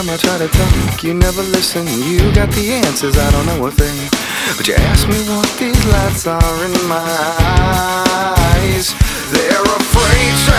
time I try to talk, you never listen. You got the answers, I don't know a thing. But you ask me what these lights are in my eyes. They're afraid to